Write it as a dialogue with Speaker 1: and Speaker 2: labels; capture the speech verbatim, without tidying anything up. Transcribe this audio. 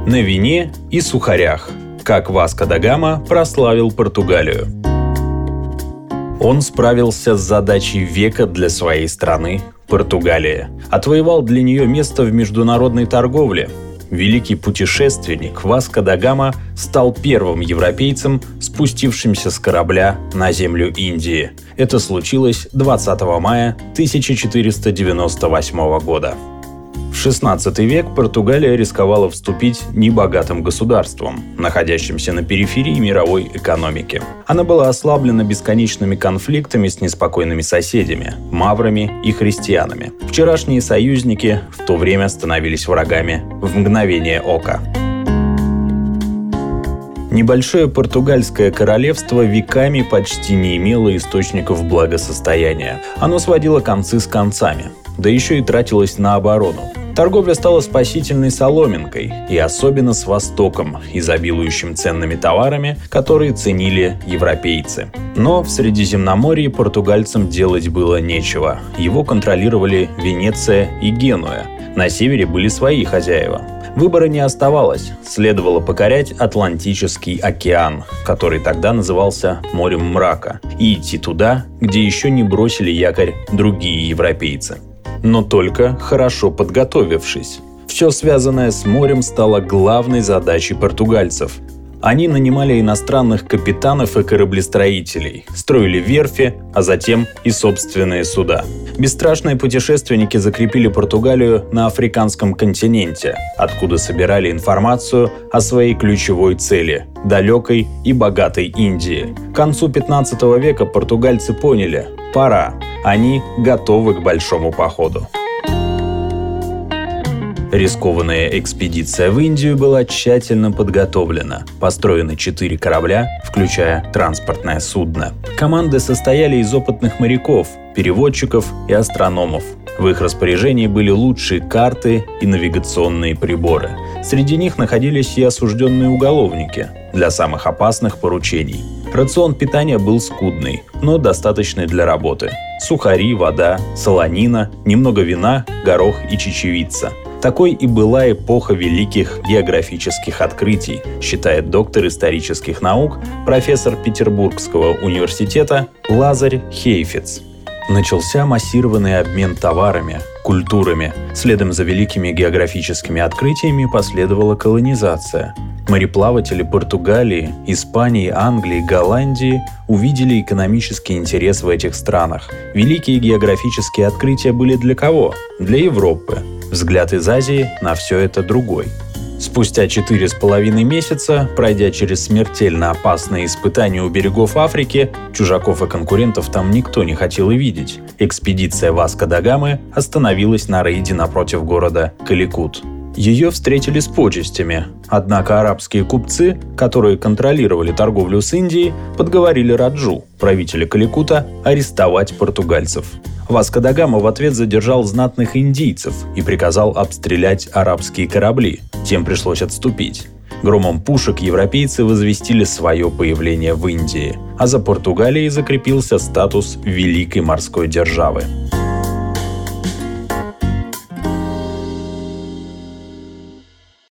Speaker 1: На вине и сухарях. Как Васко да Гама прославил Португалию. Он справился с задачей века для своей страны – Португалии. Отвоевал для нее место в международной торговле. Великий путешественник Васко да Гама стал первым европейцем, спустившимся с корабля на землю Индии. Это случилось двадцатого мая тысяча четыреста девяносто восьмого года. В шестнадцатый век Португалия рисковала вступить небогатым государством, находящимся на периферии мировой экономики. Она была ослаблена бесконечными конфликтами с неспокойными соседями – маврами и христианами. Вчерашние союзники в то время становились врагами в мгновение ока. Небольшое португальское королевство веками почти не имело источников благосостояния. Оно сводило концы с концами, да еще и тратилось на оборону. Торговля стала спасительной соломинкой, и особенно с Востоком, изобилующим ценными товарами, которые ценили европейцы. Но в Средиземноморье португальцам делать было нечего. Его контролировали Венеция и Генуя. На севере были свои хозяева. Выбора не оставалось, следовало покорять Атлантический океан, который тогда назывался Морем Мрака, и идти туда, где еще не бросили якорь другие европейцы. Но только хорошо подготовившись. Все связанное с морем стало главной задачей португальцев. Они нанимали иностранных капитанов и кораблестроителей, строили верфи, а затем и собственные суда. Бесстрашные путешественники закрепили Португалию на африканском континенте, откуда собирали информацию о своей ключевой цели – далекой и богатой Индии. К концу пятнадцатого века португальцы поняли – пора, они готовы к большому походу. Рискованная экспедиция в Индию была тщательно подготовлена. Построены четыре корабля, включая транспортное судно. Команды состояли из опытных моряков, переводчиков и астрономов. В их распоряжении были лучшие карты и навигационные приборы. Среди них находились и осужденные уголовники для самых опасных поручений. Рацион питания был скудный, но достаточный для работы. Сухари, вода, солонина, немного вина, горох и чечевица. Такой и была эпоха великих географических открытий, считает доктор исторических наук, профессор Петербургского университета Лазарь Хейфец. Начался массированный обмен товарами, культурами. Следом за великими географическими открытиями последовала колонизация. Мореплаватели Португалии, Испании, Англии, Голландии увидели экономический интерес в этих странах. Великие географические открытия были для кого? Для Европы. Взгляд из Азии на все это другой. Спустя четыре с половиной месяца, пройдя через смертельно опасные испытания у берегов Африки, чужаков и конкурентов там никто не хотел и видеть, экспедиция Васко да Гамы остановилась на рейде напротив города Каликут. Ее встретили с почестями, однако арабские купцы, которые контролировали торговлю с Индией, подговорили Раджу, правителя Каликута, арестовать португальцев. Васко да Гама в ответ задержал знатных индийцев и приказал обстрелять арабские корабли. Тем пришлось отступить. Громом пушек европейцы возвестили свое появление в Индии, а за Португалией закрепился статус великой морской державы.